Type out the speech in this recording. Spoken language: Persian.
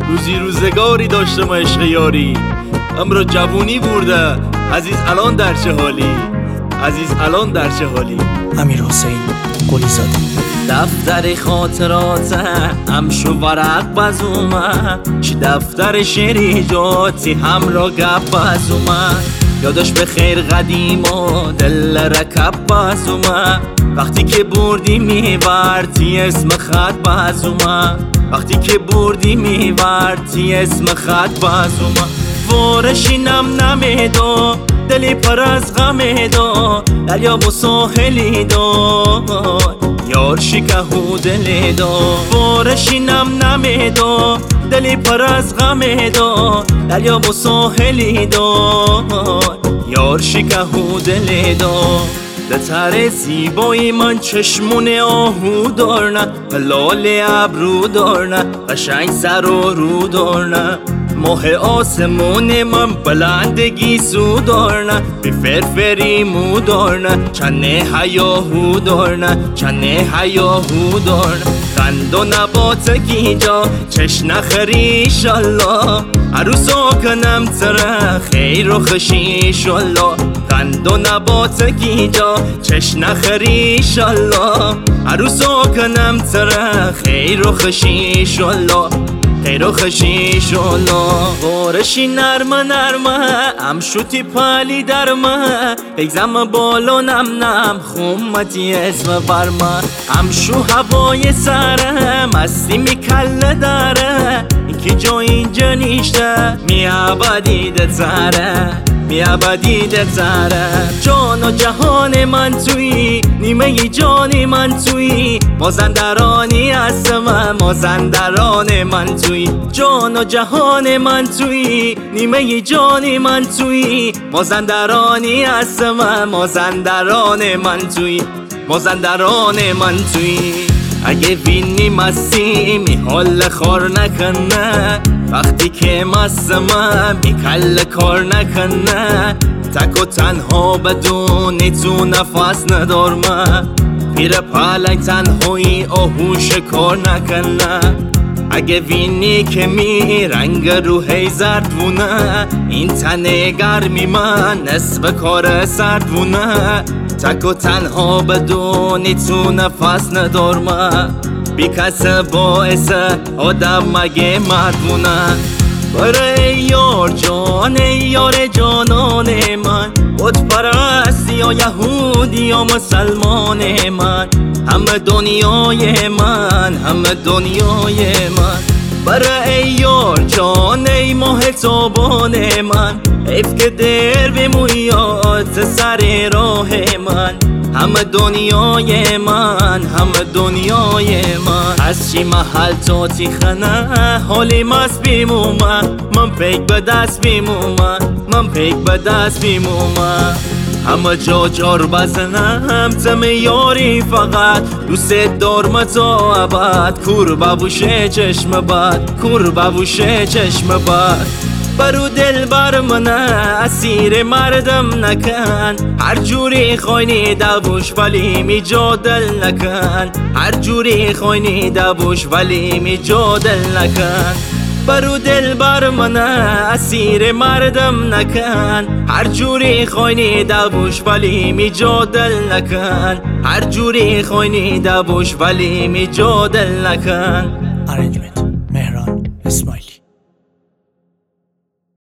روزی روزگاری داشتم عشق یاری، امرو جوونی برده عزیز الان در چه حالی، عزیز الان در چه حالی. امیرحسین قلی زاده. دفتر خاطرات همشو ورق بزومه، چی دفتر شریجاتی همرا گپ بزومه. یادش به خیر قدیم و دل رکب بزومه، وقتی که بردی میورتی اسم خط بزومه، وقتی که بردی میورتی اسم خط بزومه. وارشینم نمیدو دلی پر از غم دو، دریا و ساحلی دو یار شکهو دلی دو. وارشینم نمیدو دلی پر از غم دو، دریا و ساحلی دو یار شکهو دلی دو. دتر زیبایی من چشمون آهو دارنه، لال ابرو دارنه، قشنگ سر و رو دارنه. ماه آسمون من بلندگی سو دارنه، بی فرفری مو دارنه، چنه حیاهو دارنه، چنه حیاهو دارنه. قند و نبات گیجا چش نخری ایشالله، عروسا کنم تره خیر و خوشی ایشالله. قند و نبات گیجا چش نخری ایشالله، عروسا کنم تره خیر و خوشی ایشالله، خیر و خوشی ایشالله. غارشی نرمه نرمه همشوتی پالی درمه، بگزم بالا نم نم خومتی اسم برمه. همشو هوای سره مستی میکله داره، اینکی جا اینجا نیشته میابدیده تره، میابدیده تره. جان و جهان من تویی، نیمه جان من تویی، مازندرانی هستم مازندران من تویی. جان و جهان من تویی، نیمه جان من تویی، مازندرانی هستم مازندران من تویی، مازندران من تویی. اگه وینی مستی می حال خار نکنه، وقتی که مستم بی کل کار نکنه. تک و تنها بدونی تو نفس ندارمه، پیر پلنگ تنهایی آهوش کار نکنه. اگه وینی که می رنگ روحی زردونه، این تنه گرمی من نصف کار سردونه. تک و تنها بدونی تو نفس ندارمه، بی کس باعث آدم مگه مردونه. برای یار جان یار جانان من، بت پرستی یا یهودی یا مسلمان من، همه دنیای من، همه دنیای من. برای یار جان ای ماه تابان من، حیف که در بمویات سر راه من، همه دنیای من، همه دنیای من. از چی محل تا تیخنه حالی مست بیمومه، من پیک به دست بیمومه، من پیک به دست بیمومه. همه جا جار بزنم تم یاری فقط، دوست دارم تا ابد. کور ببوشه چشم بد، کور ببوشه چشم بد. برو دل بر منه اسیر مردم نکن، هر جوری خوینی دبوش ولی می جادل نکن، هر جوری خوینی دبوش ولی می جادل نکن. برو دل بر منه اسیر مردم نکن، هر جوری خوینی دبوش ولی می جادل نکن، هر جوری خوینی دبوش ولی می جادل نکن.